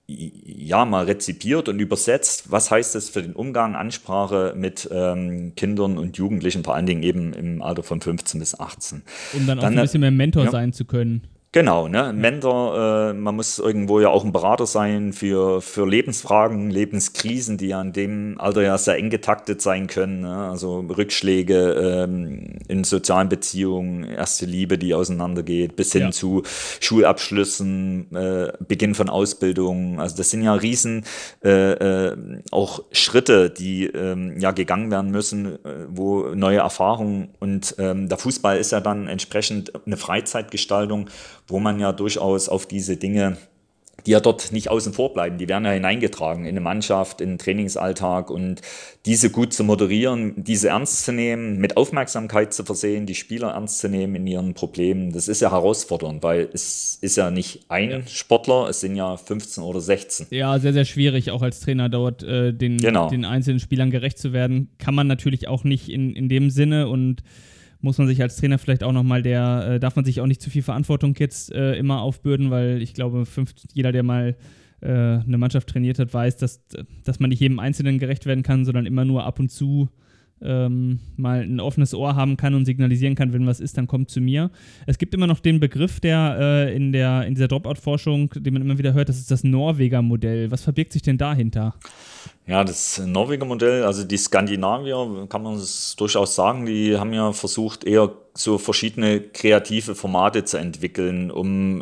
ja, mal rezipiert und übersetzt. Was heißt das für den Umgang, Ansprache mit ähm, Kindern und Jugendlichen, vor allen Dingen eben im Alter von fünfzehn bis achtzehn. Um dann auch dann, ein bisschen mehr Mentor ja. sein zu können. Genau, ne? Mentor, äh, man muss irgendwo ja auch ein Berater sein für, für Lebensfragen, Lebenskrisen, die ja in dem Alter ja sehr eng getaktet sein können. Ne? Also Rückschläge ähm, in sozialen Beziehungen, erste Liebe, die auseinandergeht, bis hin ja. zu Schulabschlüssen, äh, Beginn von Ausbildung. Also das sind ja riesen äh, äh, auch Schritte, die ähm, ja gegangen werden müssen, äh, wo neue Erfahrungen und ähm, der Fußball ist ja dann entsprechend eine Freizeitgestaltung, wo man ja durchaus auf diese Dinge, die ja dort nicht außen vor bleiben, die werden ja hineingetragen in eine Mannschaft, in den Trainingsalltag und diese gut zu moderieren, diese ernst zu nehmen, mit Aufmerksamkeit zu versehen, die Spieler ernst zu nehmen in ihren Problemen, das ist ja herausfordernd, weil es ist ja nicht ein ja. Sportler, es sind ja fünfzehn oder sechzehn. Ja, sehr, sehr schwierig, auch als Trainer dort äh, den, genau. den einzelnen Spielern gerecht zu werden, kann man natürlich auch nicht in, in dem Sinne und muss man sich als Trainer vielleicht auch nochmal der, äh, darf man sich auch nicht zu viel Verantwortung jetzt äh, immer aufbürden, weil ich glaube, fünf, jeder, der mal äh, eine Mannschaft trainiert hat, weiß, dass, dass man nicht jedem Einzelnen gerecht werden kann, sondern immer nur ab und zu ähm, mal ein offenes Ohr haben kann und signalisieren kann, wenn was ist, dann kommt zu mir. Es gibt immer noch den Begriff, der äh, in, der, in dieser Dropout-Forschung, den man immer wieder hört, das ist das Norweger Modell. Was verbirgt sich denn dahinter? Ja, das Norweger Modell, also die Skandinavier, kann man es durchaus sagen, die haben ja versucht, eher so verschiedene kreative Formate zu entwickeln, um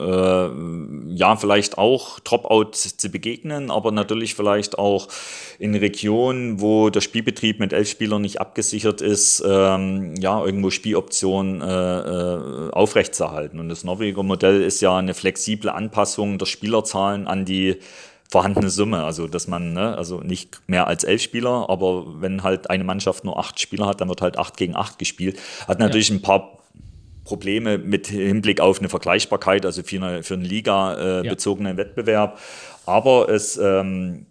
äh, ja vielleicht auch Dropout zu begegnen, aber natürlich vielleicht auch in Regionen, wo der Spielbetrieb mit elf Spielern nicht abgesichert ist, ähm, ja, irgendwo Spieloptionen äh, aufrechtzuerhalten. Und das Norweger Modell ist ja eine flexible Anpassung der Spielerzahlen an die vorhandene Summe, also dass man, ne, also nicht mehr als elf Spieler, aber wenn halt eine Mannschaft nur acht Spieler hat, dann wird halt acht gegen acht gespielt. Hat natürlich ja. ein paar Probleme mit Hinblick auf eine Vergleichbarkeit, also für, eine, für einen Liga-bezogenen äh, ja. Wettbewerb, aber es ähm,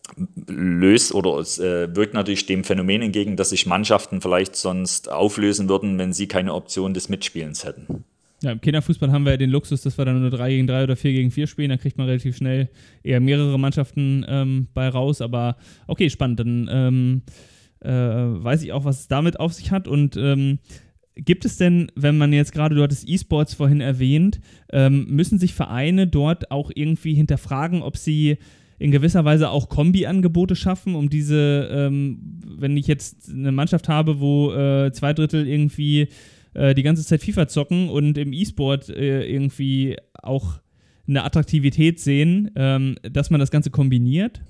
löst oder es äh, wirkt natürlich dem Phänomen entgegen, dass sich Mannschaften vielleicht sonst auflösen würden, wenn sie keine Option des Mitspielens hätten. Ja, im Kinderfußball haben wir ja den Luxus, dass wir dann nur drei gegen drei oder vier gegen vier spielen. Da kriegt man relativ schnell eher mehrere Mannschaften ähm, bei raus. Aber okay, spannend. Dann ähm, äh, weiß ich auch, was es damit auf sich hat. Und ähm, gibt es denn, wenn man jetzt gerade, du hattest E-Sports vorhin erwähnt, ähm, müssen sich Vereine dort auch irgendwie hinterfragen, ob sie in gewisser Weise auch Kombi-Angebote schaffen, um diese, ähm, wenn ich jetzt eine Mannschaft habe, wo äh, zwei Drittel irgendwie die ganze Zeit FIFA zocken und im E-Sport äh, irgendwie auch eine Attraktivität sehen, ähm, dass man das Ganze kombiniert?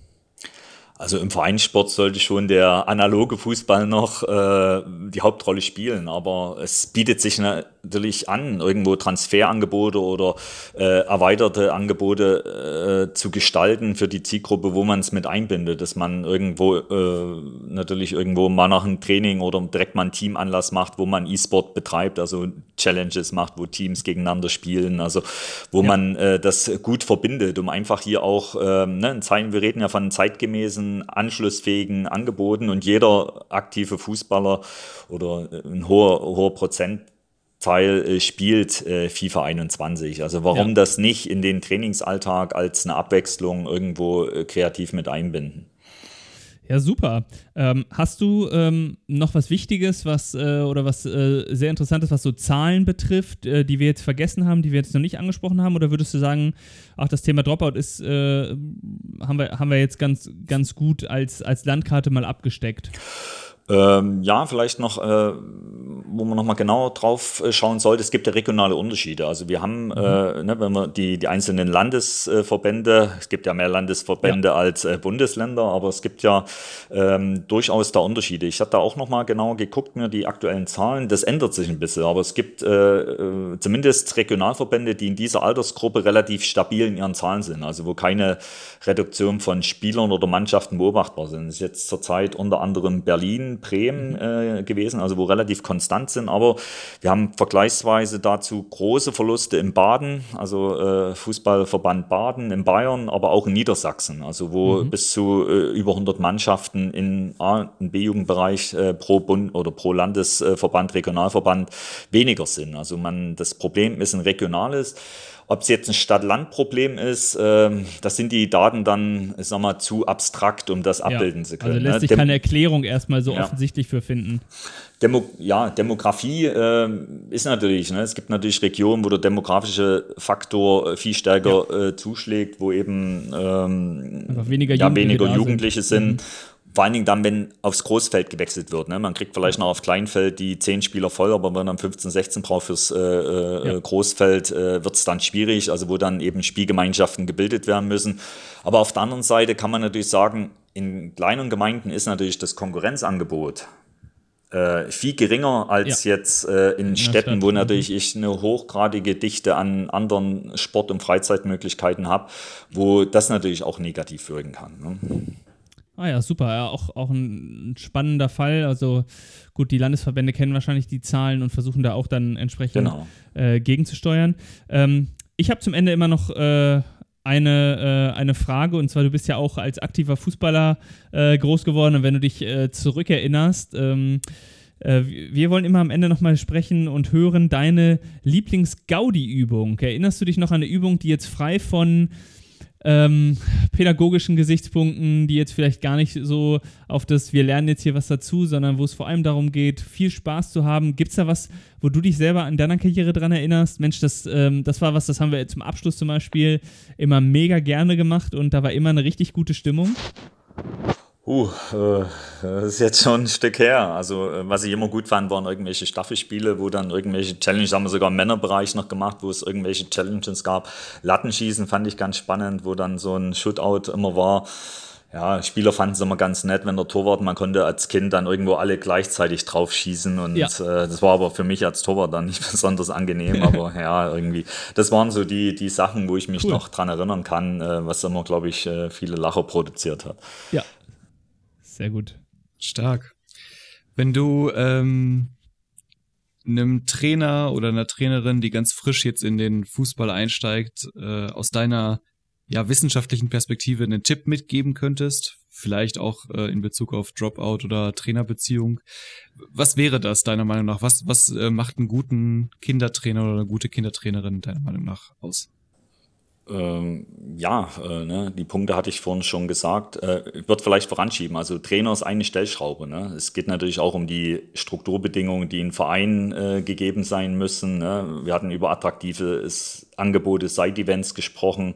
Also im Vereinssport sollte schon der analoge Fußball noch äh, die Hauptrolle spielen, aber es bietet sich natürlich an, irgendwo Transferangebote oder äh, erweiterte Angebote äh, zu gestalten für die Zielgruppe, wo man es mit einbindet, dass man irgendwo äh, natürlich irgendwo mal nach einem Training oder direkt mal einen Teamanlass macht, wo man E-Sport betreibt, also Challenges macht, wo Teams gegeneinander spielen, also wo ja. man äh, das gut verbindet, um einfach hier auch, äh, ne, wir reden ja von zeitgemäßen anschlussfähigen Angeboten und jeder aktive Fußballer oder ein hoher, hoher Prozentteil äh, spielt äh, FIFA einundzwanzig. Also warum ja. das nicht in den Trainingsalltag als eine Abwechslung irgendwo äh, kreativ mit einbinden? Ja, super. Ähm, hast du ähm, noch was Wichtiges, was äh, oder was äh, sehr Interessantes, was so Zahlen betrifft, äh, die wir jetzt vergessen haben, die wir jetzt noch nicht angesprochen haben? Oder würdest du sagen, ach, das Thema Dropout ist, äh, haben wir, haben wir jetzt ganz, ganz gut als, als Landkarte mal abgesteckt? Ähm, ja, vielleicht noch, äh, wo man nochmal genauer drauf äh, schauen sollte, es gibt ja regionale Unterschiede. Also wir haben, mhm. äh, ne, wenn wir die, die einzelnen Landesverbände, es gibt ja mehr Landesverbände ja. als äh, Bundesländer, aber es gibt ja ähm, durchaus da Unterschiede. Ich hatte da auch nochmal genauer geguckt, mir die aktuellen Zahlen, das ändert sich ein bisschen, aber es gibt äh, zumindest Regionalverbände, die in dieser Altersgruppe relativ stabil in ihren Zahlen sind, also wo keine Reduktion von Spielern oder Mannschaften beobachtbar sind. Das ist jetzt zurzeit unter anderem Berlin, Bremen äh, gewesen, also wo relativ konstant sind, aber wir haben vergleichsweise dazu große Verluste in Baden, also äh, Fußballverband Baden, in Bayern, aber auch in Niedersachsen, also wo mhm. bis zu äh, über hundert Mannschaften in A- und B-Jugendbereich äh, pro Bund oder pro Landesverband, Regionalverband weniger sind. Also man, das Problem ist ein regionales. Ob es jetzt ein Stadt-Land-Problem ist, ähm, das sind die Daten dann, ich sag mal, zu abstrakt, um das abbilden ja. zu können. Also lässt ne? sich Dem- keine Erklärung erstmal so Ja. offensichtlich für finden. Demo ja, Demografie äh, ist natürlich, ne, es gibt natürlich Regionen, wo der demografische Faktor äh, viel stärker äh, zuschlägt, wo eben ähm, Einfach weniger ja, Jugendliche weniger da Jugendliche sind. sind. Mhm. Vor allen Dingen dann, wenn aufs Großfeld gewechselt wird. Ne? Man kriegt vielleicht noch auf Kleinfeld die zehn Spieler voll, aber wenn man dann fünfzehn, sechzehn braucht fürs äh, äh, Ja. Großfeld, äh, wird es dann schwierig, also wo dann eben Spielgemeinschaften gebildet werden müssen. Aber auf der anderen Seite kann man natürlich sagen, in kleinen Gemeinden ist natürlich das Konkurrenzangebot äh, viel geringer als Ja. jetzt äh, in der Städten, Stadt, wo mhm. natürlich ich eine hochgradige Dichte an anderen Sport- und Freizeitmöglichkeiten habe, wo das natürlich auch negativ wirken kann. Ne? Ah ja, super. Ja, auch, auch ein spannender Fall. Also gut, die Landesverbände kennen wahrscheinlich die Zahlen und versuchen da auch dann entsprechend Genau. äh, gegenzusteuern. Ähm, ich habe zum Ende immer noch äh, eine, äh, eine Frage, und zwar, du bist ja auch als aktiver Fußballer äh, groß geworden, und wenn du dich äh, zurückerinnerst, ähm, äh, wir wollen immer am Ende nochmal sprechen und hören deine Lieblings-Gaudi-Übung. Erinnerst du dich noch an eine Übung, die jetzt frei von Ähm, pädagogischen Gesichtspunkten, die jetzt vielleicht gar nicht so auf das, wir lernen jetzt hier was dazu, sondern wo es vor allem darum geht, viel Spaß zu haben? Gibt es da was, wo du dich selber an deiner Karriere dran erinnerst? Mensch, das, ähm, das war was, das haben wir zum Abschluss zum Beispiel immer mega gerne gemacht, und da war immer eine richtig gute Stimmung. Uh, äh, das ist jetzt schon ein Stück her. Also, äh, was ich immer gut fand, waren irgendwelche Staffelspiele, wo dann irgendwelche Challenges, haben wir sogar im Männerbereich noch gemacht, wo es irgendwelche Challenges gab. Lattenschießen fand ich ganz spannend, wo dann so ein Shootout immer war. Ja, Spieler fanden es immer ganz nett, wenn der Torwart, man konnte als Kind dann irgendwo alle gleichzeitig drauf schießen, und Ja. äh, das war aber für mich als Torwart dann nicht besonders angenehm, aber ja, irgendwie, das waren so die, die Sachen, wo ich mich Cool. noch dran erinnern kann, äh, was immer, glaube ich, äh, viele Lacher produziert hat. Ja, sehr gut. Stark. Wenn du ähm, einem Trainer oder einer Trainerin, die ganz frisch jetzt in den Fußball einsteigt, äh, aus deiner ja, wissenschaftlichen Perspektive einen Tipp mitgeben könntest, vielleicht auch äh, in Bezug auf Dropout oder Trainerbeziehung, was wäre das deiner Meinung nach? Was, was äh, macht einen guten Kindertrainer oder eine gute Kindertrainerin deiner Meinung nach aus? Ähm, ja, äh, ne, die Punkte hatte ich vorhin schon gesagt. Äh, ich würde vielleicht voranschieben. Also Trainer ist eine Stellschraube. Ne? Es geht natürlich auch um die Strukturbedingungen, die im Verein äh, gegeben sein müssen. Ne? Wir hatten über attraktive Angebote, Side-Events gesprochen.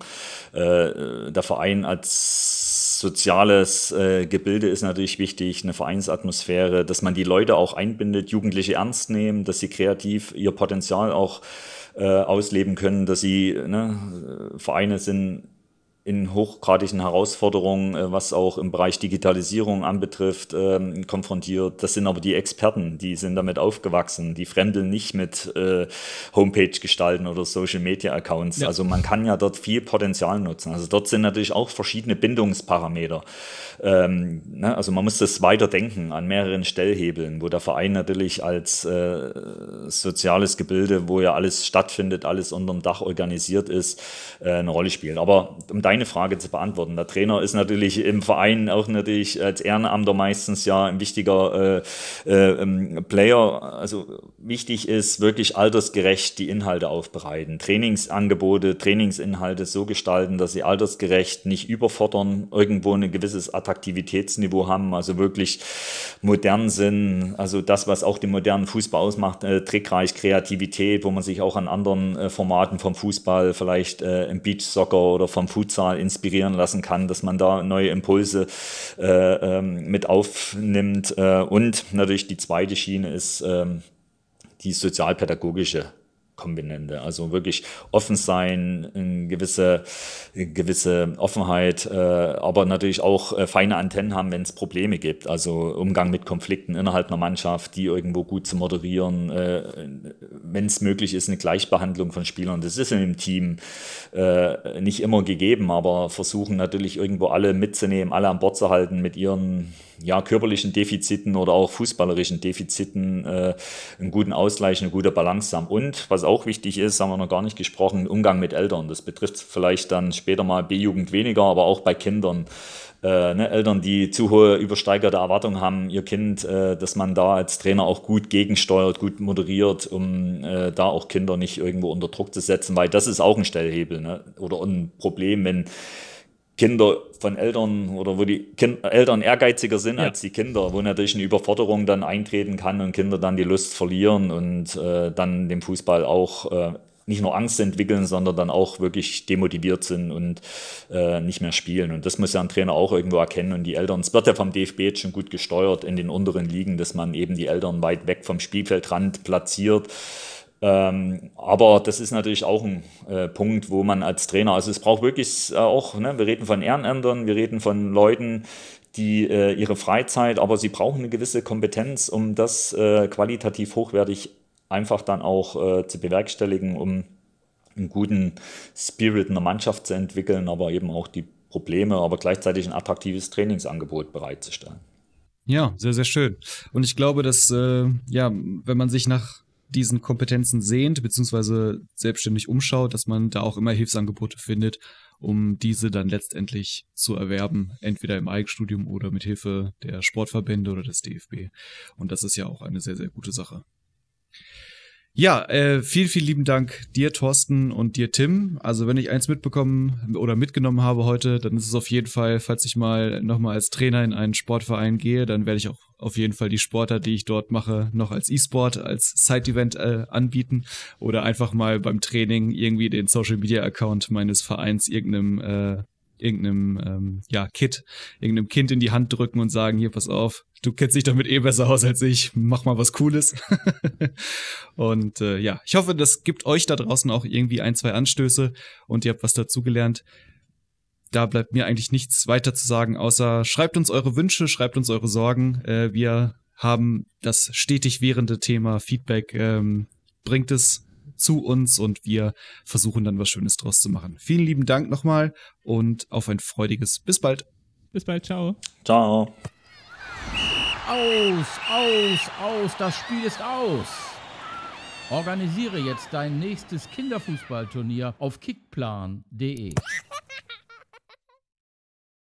Äh, der Verein als soziales äh, Gebilde ist natürlich wichtig, eine Vereinsatmosphäre, dass man die Leute auch einbindet, Jugendliche ernst nehmen, dass sie kreativ ihr Potenzial auch äh, ausleben können, dass sie, ne, Vereine sind in hochgradigen Herausforderungen, äh, was auch im Bereich Digitalisierung anbetrifft, ähm, konfrontiert. Das sind aber die Experten, die sind damit aufgewachsen, die fremdeln nicht mit äh, Homepage gestalten oder Social Media Accounts. Ja. Also man kann ja dort viel Potenzial nutzen. Also dort sind natürlich auch verschiedene Bindungsparameter. Ähm, ne? Also man muss das weiterdenken an mehreren Stellhebeln, wo der Verein natürlich als äh, soziales Gebilde, wo ja alles stattfindet, alles unterm Dach organisiert ist, äh, eine Rolle spielt. Aber um deine Frage zu beantworten, der Trainer ist natürlich im Verein auch natürlich als Ehrenamter meistens ja ein wichtiger äh, äh, Player. Also wichtig ist wirklich altersgerecht die Inhalte aufbereiten, Trainingsangebote, Trainingsinhalte so gestalten, dass sie altersgerecht nicht überfordern, irgendwo ein gewisses Attraktivitätsniveau haben, also wirklich modern sind, also das, was auch den modernen Fußball ausmacht, äh, trickreich, Kreativität, wo man sich auch an anderen äh, Formaten vom Fußball, vielleicht äh, im Beachsoccer oder vom Futsal inspirieren lassen kann, dass man da neue Impulse äh, ähm, mit aufnimmt. Äh, und natürlich die zweite Schiene ist ähm, die sozialpädagogische Komponente, also wirklich offen sein, eine gewisse, eine gewisse Offenheit, äh, aber natürlich auch äh, feine Antennen haben, wenn es Probleme gibt, also Umgang mit Konflikten innerhalb einer Mannschaft, die irgendwo gut zu moderieren, äh, wenn es möglich ist, eine Gleichbehandlung von Spielern, das ist in dem Team äh, nicht immer gegeben, aber versuchen natürlich irgendwo alle mitzunehmen, alle an Bord zu halten mit ihren ja, körperlichen Defiziten oder auch fußballerischen Defiziten, äh, einen guten Ausgleich, eine gute Balance haben. Und was was auch wichtig ist, haben wir noch gar nicht gesprochen, Umgang mit Eltern. Das betrifft vielleicht dann später mal B-Jugend weniger, aber auch bei Kindern. Äh, ne, Eltern, die zu hohe übersteigerte Erwartungen haben, ihr Kind, äh, dass man da als Trainer auch gut gegensteuert, gut moderiert, um äh, da auch Kinder nicht irgendwo unter Druck zu setzen, weil das ist auch ein Stellhebel, ne? Oder ein Problem, wenn Kinder von Eltern oder wo die kind, Eltern ehrgeiziger sind ja. als die Kinder, wo natürlich eine Überforderung dann eintreten kann und Kinder dann die Lust verlieren und äh, dann dem Fußball auch äh, nicht nur Angst entwickeln, sondern dann auch wirklich demotiviert sind und äh, nicht mehr spielen. Und das muss ja ein Trainer auch irgendwo erkennen. Und die Eltern, es wird ja vom D F B jetzt schon gut gesteuert in den unteren Ligen, dass man eben die Eltern weit weg vom Spielfeldrand platziert. Ähm, aber das ist natürlich auch ein äh, Punkt, wo man als Trainer, also es braucht wirklich äh, auch, ne, wir reden von Ehrenämtern, wir reden von Leuten, die äh, ihre Freizeit, aber sie brauchen eine gewisse Kompetenz, um das äh, qualitativ hochwertig einfach dann auch äh, zu bewerkstelligen, um einen guten Spirit in der Mannschaft zu entwickeln, aber eben auch die Probleme, aber gleichzeitig ein attraktives Trainingsangebot bereitzustellen. Ja, sehr, sehr schön. Und ich glaube, dass, äh, ja, wenn man sich nach diesen Kompetenzen sehnt, beziehungsweise selbstständig umschaut, dass man da auch immer Hilfsangebote findet, um diese dann letztendlich zu erwerben, entweder im Eigenstudium oder mit Hilfe der Sportverbände oder des D F B. Und das ist ja auch eine sehr, sehr gute Sache. Ja, äh, vielen, vielen lieben Dank dir, Thorsten, und dir, Tim. Also wenn ich eins mitbekommen oder mitgenommen habe heute, dann ist es auf jeden Fall, falls ich mal nochmal als Trainer in einen Sportverein gehe, dann werde ich auch auf jeden Fall die Sportart, die ich dort mache, noch als E-Sport, als Side-Event äh, anbieten oder einfach mal beim Training irgendwie den Social-Media-Account meines Vereins irgendeinem äh, irgendeinem ähm, ja, Kid, irgendeinem Kind in die Hand drücken und sagen, hier, pass auf, du kennst dich damit eh besser aus als ich, mach mal was Cooles. Und äh, ja, ich hoffe, das gibt euch da draußen auch irgendwie ein, zwei Anstöße und ihr habt was dazugelernt. Da bleibt mir eigentlich nichts weiter zu sagen, außer schreibt uns eure Wünsche, schreibt uns eure Sorgen. Äh, wir haben das stetig währende Thema Feedback, ähm, bringt es zu uns und wir versuchen dann was Schönes draus zu machen. Vielen lieben Dank nochmal und auf ein freudiges bis bald. Bis bald, ciao. Ciao. Aus, aus, aus, das Spiel ist aus. Organisiere jetzt dein nächstes Kinderfußballturnier auf kickplan punkt de.